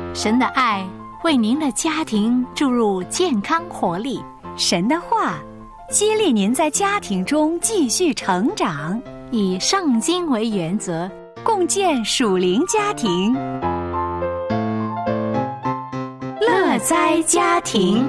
神的爱为您的家庭注入健康活力， 神的话激励您在家庭中继续成长， 以圣经为原则， 共建属灵家庭。 乐哉家庭。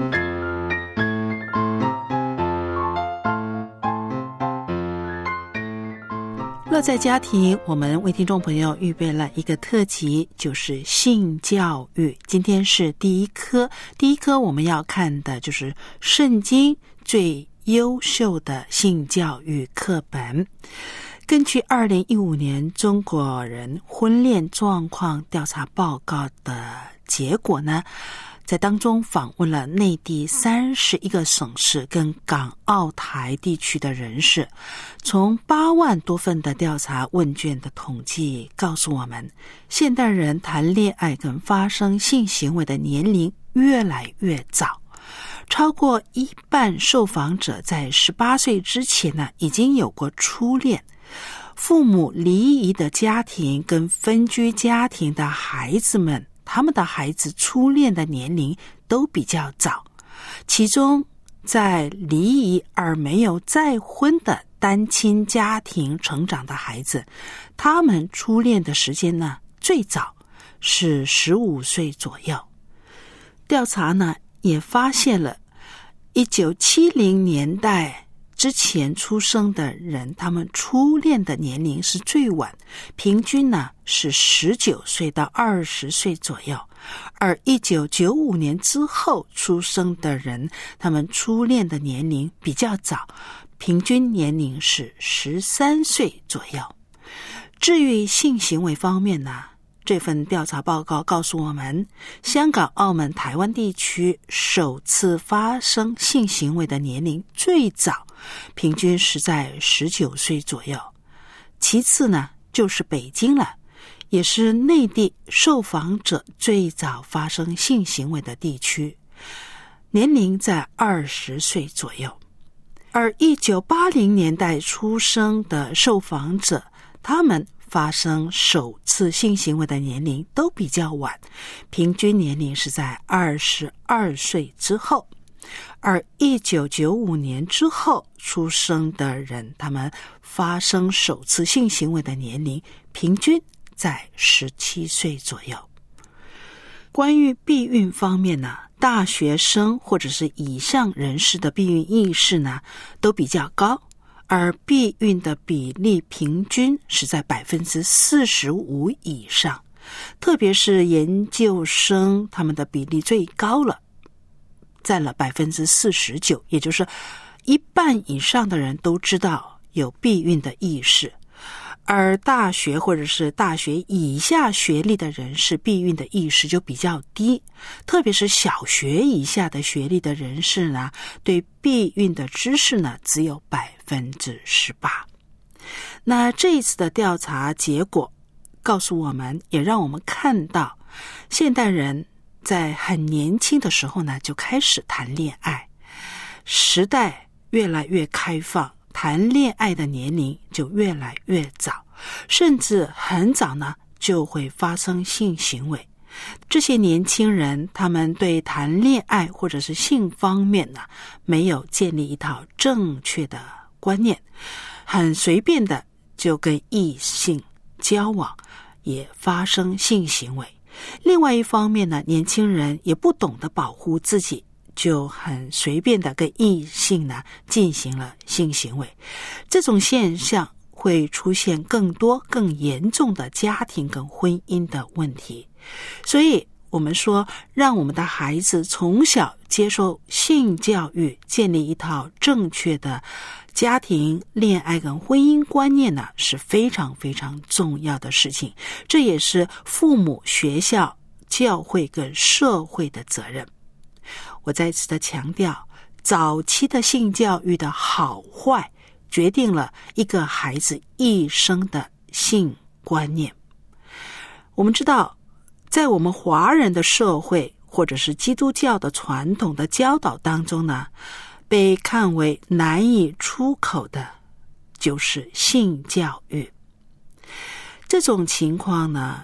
乐在家庭，我们为听众朋友预备了一个特辑，就是性教育。今天是第一科我们要看的就是圣经最优秀的性教育课本。根据2015年中国人婚恋状况调查报告的结果呢，在当中访问了内地31个省市跟港澳台地区的人士，从8万多份的调查问卷的统计告诉我们，现代人谈恋爱跟发生性行为的年龄越来越早，超过一半受访者在18岁之前呢已经有过初恋。父母离异的家庭跟分居家庭的孩子们，他们的孩子初恋的年龄都比较早，其中在离异而没有再婚的单亲家庭成长的孩子，他们初恋的时间呢最早是15岁左右。调查呢也发现了1970年代之前出生的人，他们初恋的年龄是最晚，平均呢是19岁到20岁左右，而1995年之后出生的人，他们初恋的年龄比较早，平均年龄是13岁左右。至于性行为方面呢，这份调查报告告诉我们，香港、澳门、台湾地区首次发生性行为的年龄最早，平均是在19岁左右。其次呢，就是北京了，也是内地受访者最早发生性行为的地区，年龄在20岁左右。而1980年代出生的受访者，他们发生首次性行为的年龄都比较晚，平均年龄是在22岁之后。而1995年之后出生的人，他们发生首次性行为的年龄平均在17岁左右。关于避孕方面呢，大学生或者是以上人士的避孕意识呢都比较高，而避孕的比例平均是在 45% 以上，特别是研究生，他们的比例最高了，占了 49%， 也就是一半以上的人都知道有避孕的意识。而大学或者是大学以下学历的人士，避孕的意识就比较低，特别是小学以下的学历的人士呢，对避孕的知识呢只有 18%。 那这一次的调查结果告诉我们，也让我们看到现代人在很年轻的时候呢就开始谈恋爱，时代越来越开放，谈恋爱的年龄就越来越早，甚至很早呢就会发生性行为。这些年轻人，他们对谈恋爱或者是性方面呢没有建立一套正确的观念，很随便的就跟异性交往，也发生性行为。另外一方面呢，年轻人也不懂得保护自己，就很随便的跟异性呢进行了性行为。这种现象会出现更多更严重的家庭跟婚姻的问题。所以我们说，让我们的孩子从小接受性教育，建立一套正确的家庭、恋爱跟婚姻观念呢，是非常非常重要的事情。这也是父母、学校、教会跟社会的责任。我再次的强调，早期的性教育的好坏决定了一个孩子一生的性观念。我们知道，在我们华人的社会或者是基督教的传统的教导当中呢，被看为难以出口的就是性教育。这种情况呢，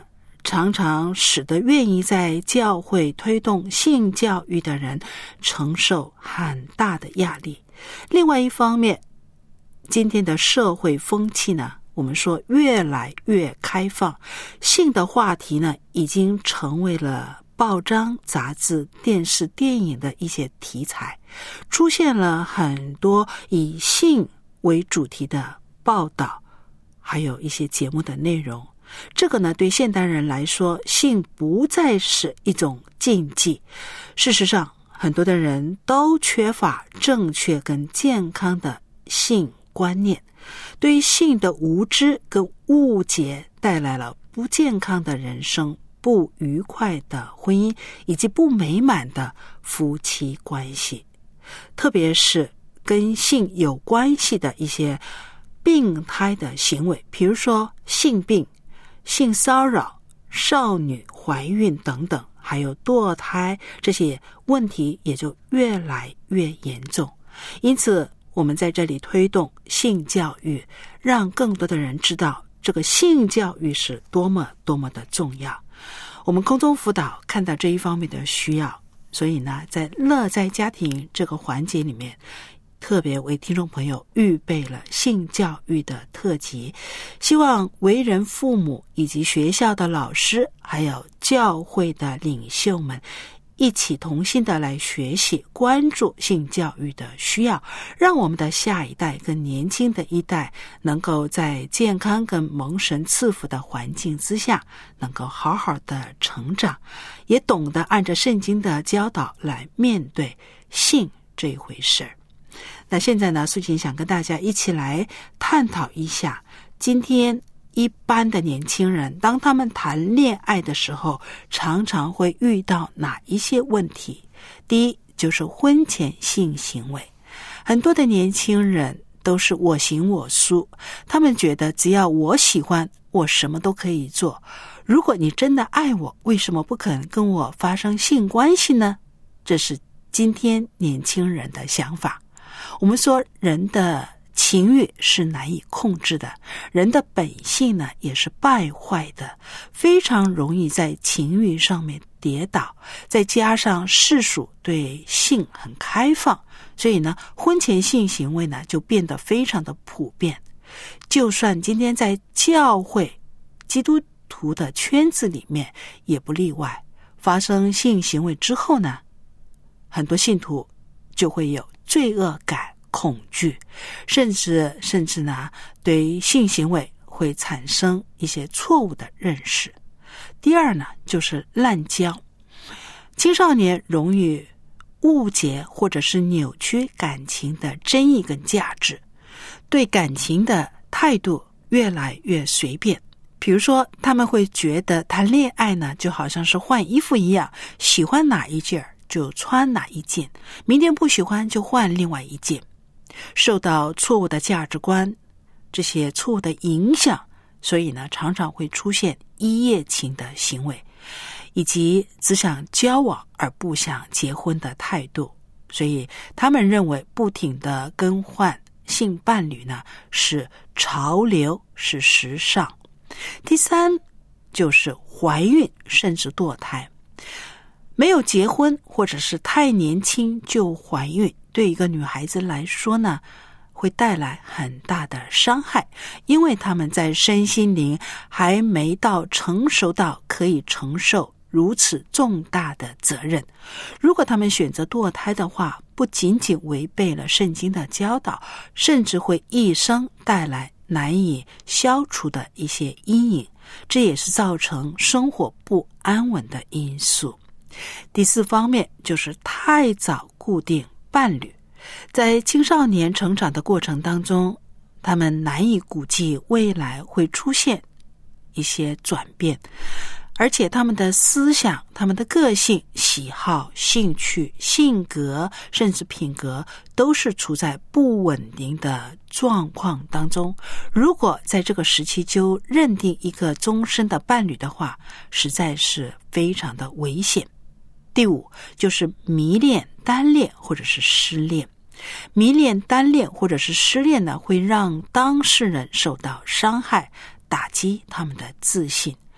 常常使得愿意在教会推动性教育的人承受很大的压力。另外一方面，今天的社会风气呢，我们说越来越开放，性的话题呢，已经成为了报章、杂志、电视、电影的一些题材，出现了很多以性为主题的报道，还有一些节目的内容。这个呢，对现代人来说，性不再是一种禁忌。事实上，很多的人都缺乏正确跟健康的性观念，对于性的无知跟误解带来了不健康的人生、不愉快的婚姻以及不美满的夫妻关系。特别是跟性有关系的一些病态的行为，比如说性病、性骚扰、少女怀孕等等，还有堕胎，这些问题也就越来越严重。因此我们在这里推动性教育，让更多的人知道这个性教育是多么多么的重要。我们空中辅导看到这一方面的需要，所以呢，在乐在家庭这个环节里面，特别为听众朋友预备了性教育的特辑，希望为人父母以及学校的老师还有教会的领袖们一起同心的来学习关注性教育的需要，让我们的下一代跟年轻的一代能够在健康跟蒙神赐福的环境之下能够好好的成长，也懂得按照圣经的教导来面对性这一回事。那现在呢，素琴想跟大家一起来探讨一下，今天一般的年轻人当他们谈恋爱的时候，常常会遇到哪一些问题。第一，就是婚前性行为。很多的年轻人都是我行我素，他们觉得只要我喜欢，我什么都可以做。如果你真的爱我，为什么不肯跟我发生性关系呢？这是今天年轻人的想法。我们说人的情欲是难以控制的，人的本性呢也是败坏的，非常容易在情欲上面跌倒，再加上世俗对性很开放，所以呢婚前性行为呢就变得非常的普遍。就算今天在教会基督徒的圈子里面也不例外，发生性行为之后呢，很多信徒就会有罪恶感、恐惧，甚至呢，对性行为会产生一些错误的认识。第二呢，就是滥交。青少年容易误解或者是扭曲感情的真意跟价值，对感情的态度越来越随便。比如说，他们会觉得谈恋爱呢，就好像是换衣服一样，喜欢哪一件就穿哪一件，明天不喜欢就换另外一件。受到错误的价值观，这些错误的影响，所以呢，常常会出现一夜情的行为，以及只想交往而不想结婚的态度。所以他们认为不停的更换性伴侣呢，是潮流，是时尚。第三，就是怀孕甚至堕胎。没有结婚或者是太年轻就怀孕，对一个女孩子来说呢，会带来很大的伤害，因为她们在身心灵还没到成熟到可以承受如此重大的责任。如果他们选择堕胎的话，不仅仅违背了圣经的教导，甚至会一生带来难以消除的一些阴影，这也是造成生活不安稳的因素。第四方面就是太早固定伴侣。在青少年成长的过程当中，他们难以估计未来会出现一些转变，而且他们的思想、他们的个性、喜好、兴趣、性格甚至品格都是处在不稳定的状况当中。如果在这个时期就认定一个终身的伴侣的话，实在是非常的危险。第五，就是迷恋、单恋或者是失恋。迷恋、单恋或者是失恋呢，会让当事人受到伤害，打击他们的自信。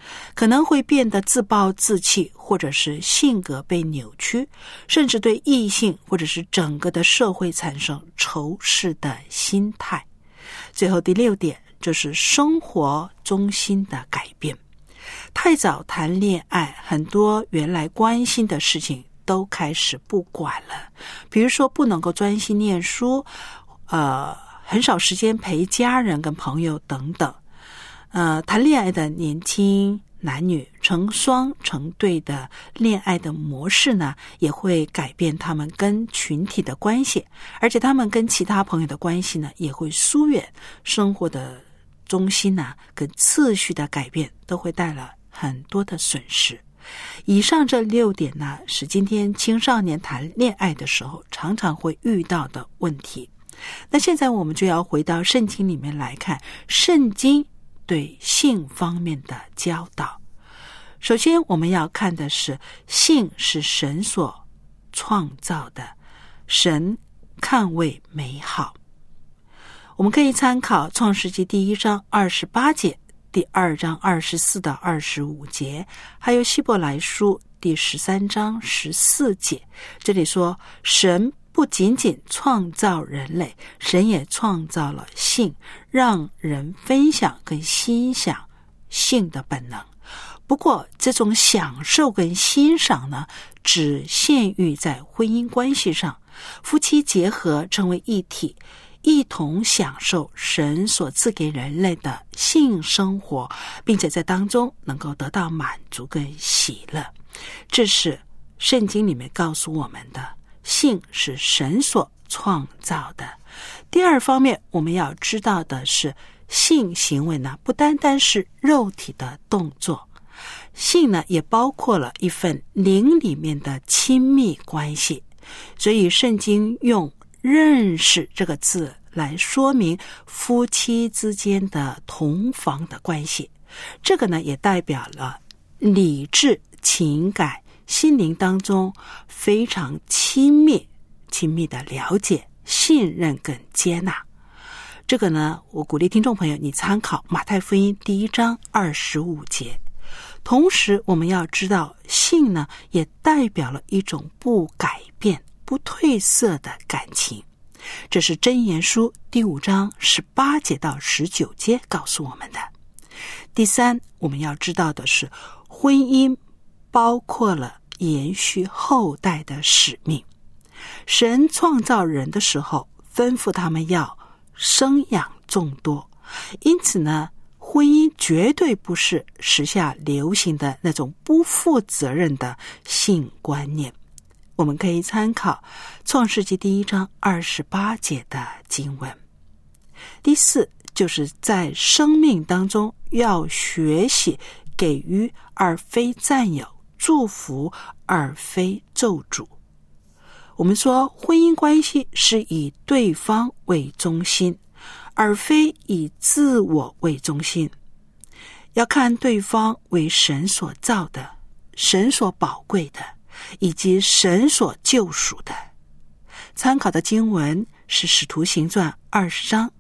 可能会变得自暴自弃，或者是性格被扭曲，甚至对异性或者是整个的社会产生仇视的心态。最后第6点就是生活中心的改变。太早谈恋爱，很多原来关心的事情都开始不管了，比如说不能够专心念书，很少时间陪家人跟朋友等等。谈恋爱的年轻男女成双成对的恋爱的模式呢，也会改变他们跟群体的关系，而且他们跟其他朋友的关系呢，也会疏远。生活的中心呢，跟次序的改变都会带来很多的损失。以上这6点呢，是今天青少年谈恋爱的时候常常会遇到的问题。那现在我们就要回到圣经里面来看圣经对性方面的教导。首先我们要看的是，性是神所创造的，神看为美好。我们可以参考创世纪第1章28节，第2章24到25节，还有希伯来书第13章14节。这里说，神不仅仅创造人类，神也创造了性，让人分享跟欣赏性的本能。不过这种享受跟欣赏呢，只限于在婚姻关系上，夫妻结合成为一体，一同享受神所赐给人类的性生活，并且在当中能够得到满足跟喜乐。这是圣经里面告诉我们的，性是神所创造的。第二方面我们要知道的是，性行为呢，不单单是肉体的动作，性呢也包括了一份灵里面的亲密关系。所以圣经用认识这个字来说明夫妻之间的同房的关系，这个呢也代表了理智、情感、心灵当中非常亲密的了解、信任跟接纳。这个呢，我鼓励听众朋友你参考马太福音第1章25节。同时我们要知道，性呢也代表了一种不改变、不褪色的感情。这是箴言书第5章18节到19节告诉我们的。第三，我们要知道的是，婚姻包括了延续后代的使命。神创造人的时候，吩咐他们要生养众多，因此呢，婚姻绝对不是时下流行的那种不负责任的性观念。我们可以参考创世纪第1章28节的经文。第四，就是在生命当中要学习给予而非占有，祝福而非咒诅。我们说婚姻关系是以对方为中心，而非以自我为中心。要看对方为神所造的，神所宝贵的，以及神所救赎的。参考的经文是使徒行传20章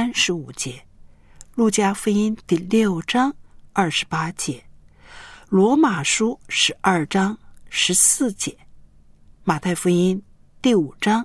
35节，路加福音第6章28节，罗马书12章14节，马太福音第5章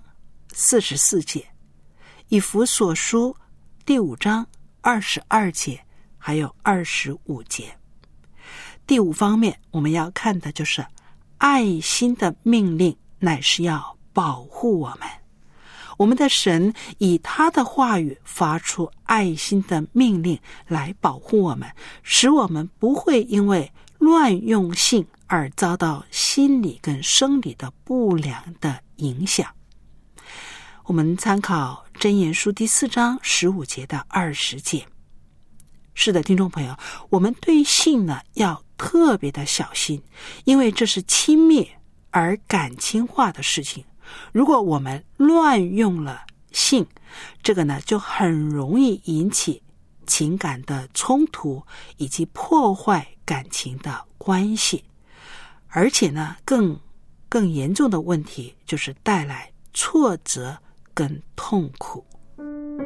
44节，以弗所书第5章22节，还有25节。第五方面我们要看的就是爱心的命令乃是要保护我们。我们的神以他的话语发出爱心的命令来保护我们，使我们不会因为乱用性而遭到心理跟生理的不良的影响。我们参考箴言书第4章15节到20节。是的，听众朋友，我们对性呢要特别的小心，因为这是亲密而感情化的事情。如果我们乱用了性，这个呢就很容易引起情感的冲突，以及破坏感情的关系。而且呢更严重的问题就是带来挫折跟痛苦。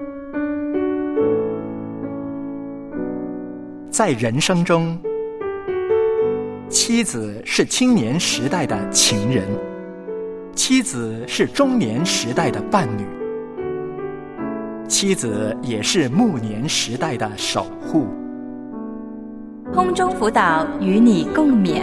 在人生中， 妻子是青年时代的情人，妻子是中年时代的伴侣，妻子也是暮年时代的守护。 空中辅导与你共勉。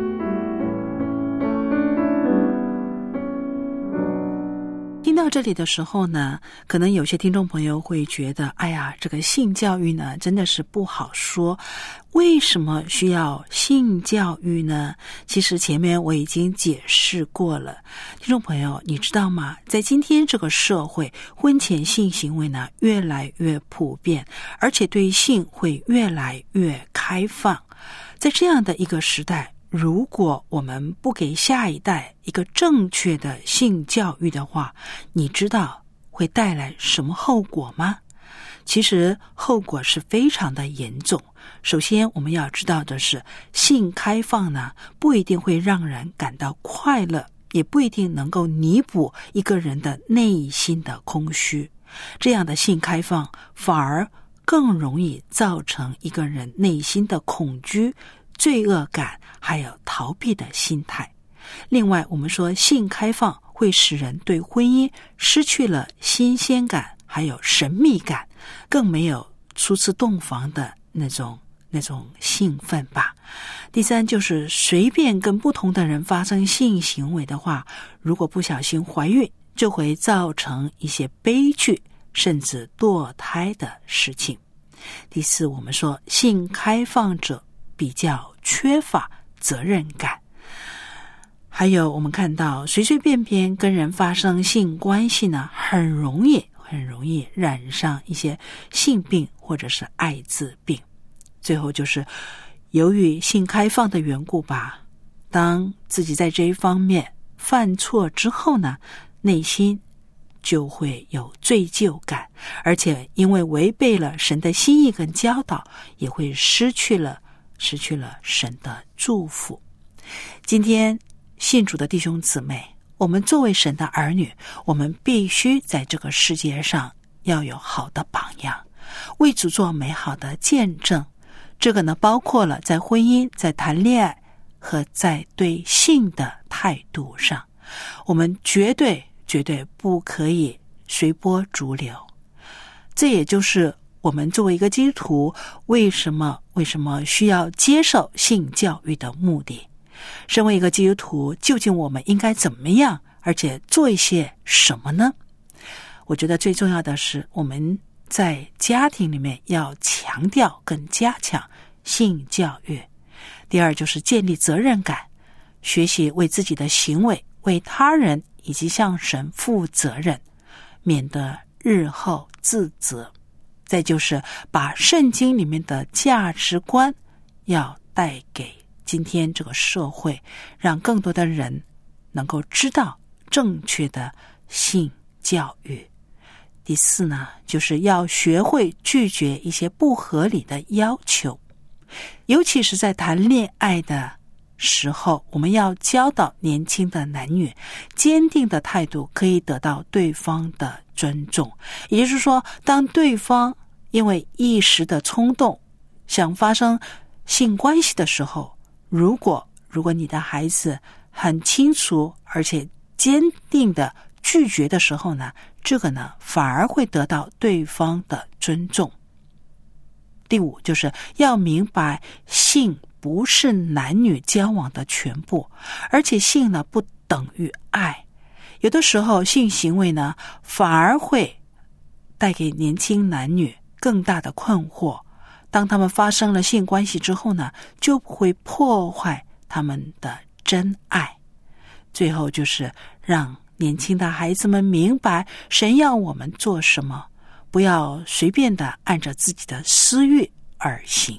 听到这里的时候呢，可能有些听众朋友会觉得，哎呀，这个性教育呢真的是不好说。为什么需要性教育呢？其实前面我已经解释过了。听众朋友，你知道吗？在今天这个社会，婚前性行为呢越来越普遍，而且对性会越来越开放。在这样的一个时代，如果我们不给下一代一个正确的性教育的话，你知道会带来什么后果吗？其实后果是非常的严重。首先我们要知道的是，性开放呢不一定会让人感到快乐，也不一定能够弥补一个人的内心的空虚。这样的性开放反而更容易造成一个人内心的恐惧、罪恶感还有逃避的心态。另外我们说，性开放会使人对婚姻失去了新鲜感还有神秘感，更没有初次洞房的那种兴奋吧。第三，就是随便跟不同的人发生性行为的话，如果不小心怀孕，就会造成一些悲剧甚至堕胎的事情。第四，我们说性开放者比较缺乏责任感。还有我们看到随随便便跟人发生性关系呢，很容易染上一些性病或者是艾滋病。最后就是由于性开放的缘故吧，当自己在这一方面犯错之后呢，内心就会有罪疚感，而且因为违背了神的心意跟教导，也会失去了神的祝福。今天信主的弟兄姊妹，我们作为神的儿女，我们必须在这个世界上要有好的榜样，为主做美好的见证。这个呢，包括了在婚姻、在谈恋爱和在对性的态度上，我们绝对不可以随波逐流。这也就是我们作为一个基督徒，为什么需要接受性教育的目的。身为一个基督徒，究竟我们应该怎么样，而且做一些什么呢？我觉得最重要的是，我们在家庭里面要强调跟加强性教育。第二，就是建立责任感，学习为自己的行为、为他人以及向神负责任，免得日后自责。再就是把圣经里面的价值观要带给今天这个社会，让更多的人能够知道正确的性教育。第四呢，就是要学会拒绝一些不合理的要求，尤其是在谈恋爱的时候，我们要教导年轻的男女，坚定的态度可以得到对方的尊重。也就是说，当对方因为一时的冲动想发生性关系的时候，如果你的孩子很清楚而且坚定的拒绝的时候呢，这个呢反而会得到对方的尊重。第五，就是要明白性不是男女交往的全部，而且性呢不等于爱。有的时候性行为呢反而会带给年轻男女更大的困惑，当他们发生了性关系之后呢，就会破坏他们的真爱。最后就是让年轻的孩子们明白神要我们做什么，不要随便的按着自己的私欲而行。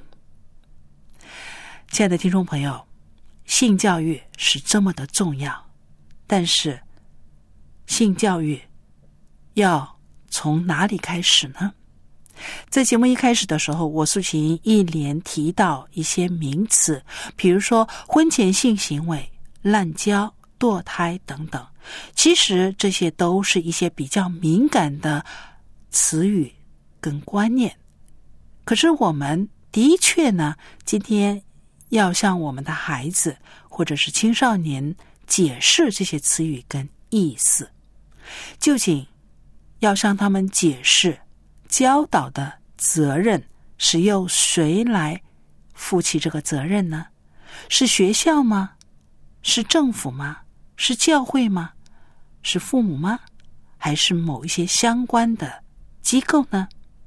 亲爱的听众朋友，性教育是这么的重要，但是性教育要从哪里开始呢？在节目一开始的时候，我素琴一连提到一些名词，比如说婚前性行为、滥交、堕胎等等。其实这些都是一些比较敏感的词语跟观念，可是我们的确呢，今天要向我们的孩子或者是青少年解释这些词语跟意思。究竟要向他们解释教导的责任是由谁来负起这个责任呢？是学校吗？是政府吗？是教会吗？是父母吗？还是某一些相关的机构呢？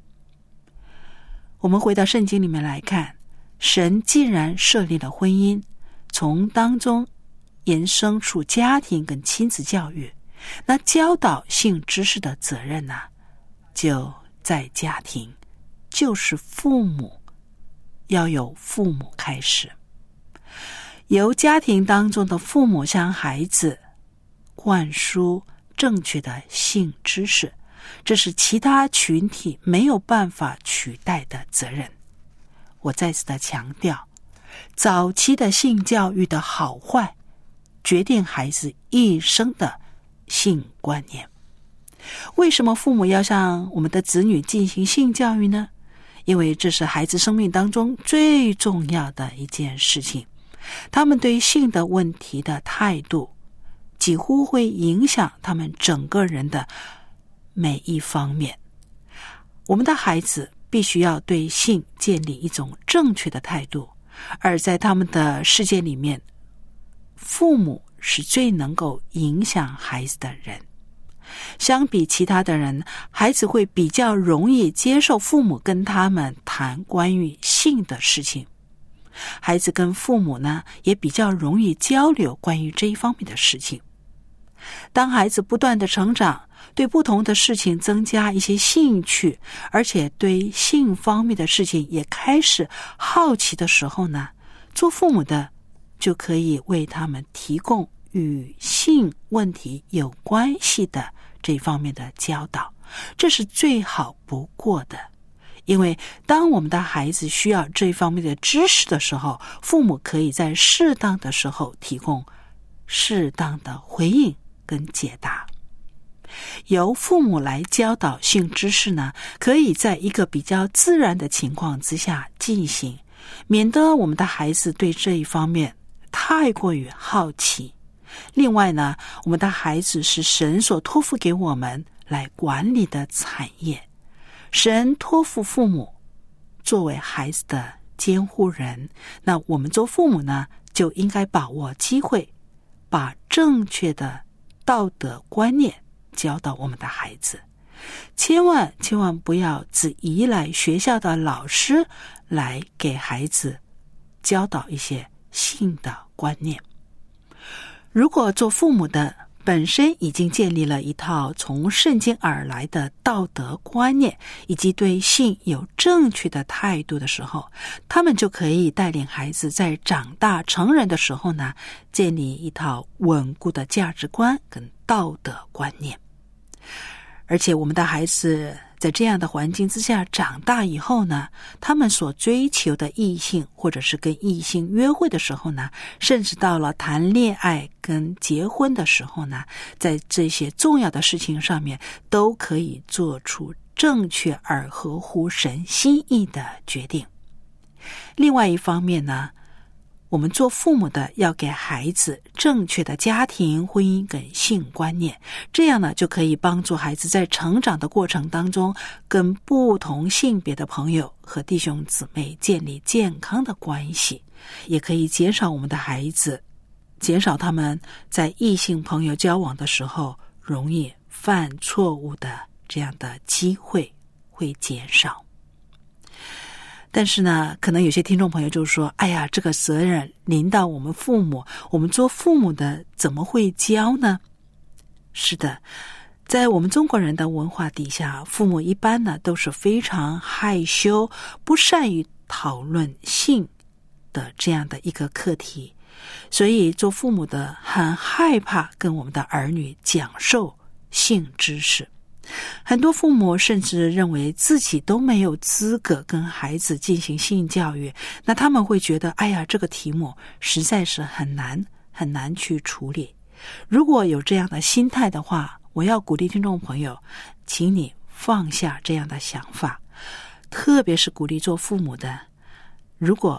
我们回到圣经里面来看，神既然设立了婚姻，从当中延伸出家庭跟亲子教育，那教导性知识的责任呢，就在家庭，就是父母，要由父母开始，由家庭当中的父母向孩子灌输正确的性知识，这是其他群体没有办法取代的责任。我再次的强调，早期的性教育的好坏决定孩子一生的性观念。为什么父母要向我们的子女进行性教育呢？因为这是孩子生命当中最重要的一件事情，他们对性的问题的态度几乎会影响他们整个人的每一方面。我们的孩子必须要对性建立一种正确的态度，而在他们的世界里面，父母是最能够影响孩子的人。相比其他的人，孩子会比较容易接受父母跟他们谈关于性的事情。孩子跟父母呢，也比较容易交流关于这一方面的事情。当孩子不断的成长，对不同的事情增加一些兴趣，而且对性方面的事情也开始好奇的时候呢，做父母的就可以为他们提供与性问题有关系的这方面的教导，这是最好不过的。因为当我们的孩子需要这方面的知识的时候，父母可以在适当的时候提供适当的回应跟解答。由父母来教导性知识呢，可以在一个比较自然的情况之下进行，免得我们的孩子对这一方面太过于好奇。另外呢，我们的孩子是神所托付给我们来管理的产业，神托付父母作为孩子的监护人，那我们做父母呢，就应该把握机会，把正确的道德观念教导我们的孩子。千万不要只依赖学校的老师来给孩子教导一些性的观念。如果做父母的本身已经建立了一套从圣经而来的道德观念，以及对性有正确的态度的时候，他们就可以带领孩子在长大成人的时候呢，建立一套稳固的价值观跟道德观念。而且我们的孩子在这样的环境之下长大以后呢，他们所追求的异性或者是跟异性约会的时候呢，甚至到了谈恋爱跟结婚的时候呢，在这些重要的事情上面都可以做出正确而合乎神心意的决定。另外一方面呢，我们做父母的要给孩子正确的家庭、婚姻跟性观念，这样呢就可以帮助孩子在成长的过程当中，跟不同性别的朋友和弟兄姊妹建立健康的关系，也可以减少我们的孩子，减少他们在异性朋友交往的时候容易犯错误的这样的机会会减少。但是呢，可能有些听众朋友就说，哎呀，这个责任临到我们父母，我们做父母的怎么会教呢？是的，在我们中国人的文化底下，父母一般呢都是非常害羞，不善于讨论性的这样的一个课题，所以做父母的很害怕跟我们的儿女讲授性知识。很多父母甚至认为自己都没有资格跟孩子进行性教育，那他们会觉得，哎呀，这个题目实在是很难去处理。如果有这样的心态的话，我要鼓励听众朋友，请你放下这样的想法，特别是鼓励做父母的，如果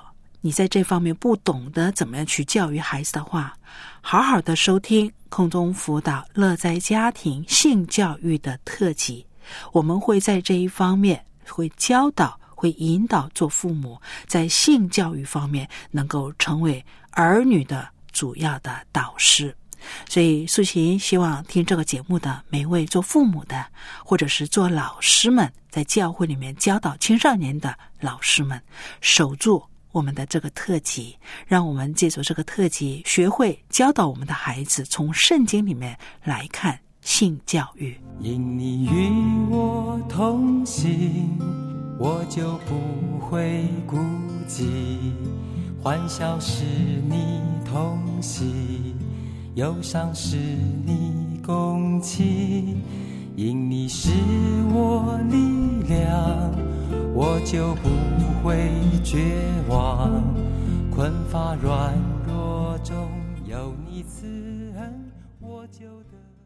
你在这方面不懂得怎么样去教育孩子的话，好好的收听空中辅导乐在家庭性教育的特辑，我们会在这一方面会教导，会引导做父母在性教育方面能够成为儿女的主要的导师。所以素琴希望听这个节目的每一位做父母的，或者是做老师们，在教会里面教导青少年的老师们，守住我们的这个特辑，让我们借助这个特辑学会教导我们的孩子从圣经里面来看性教育。 因你与我同行，我就不会孤寂，欢笑是你同喜，忧伤是你共泣，因你是我力量，我就不会绝望，困乏软弱中有你慈恩，我就得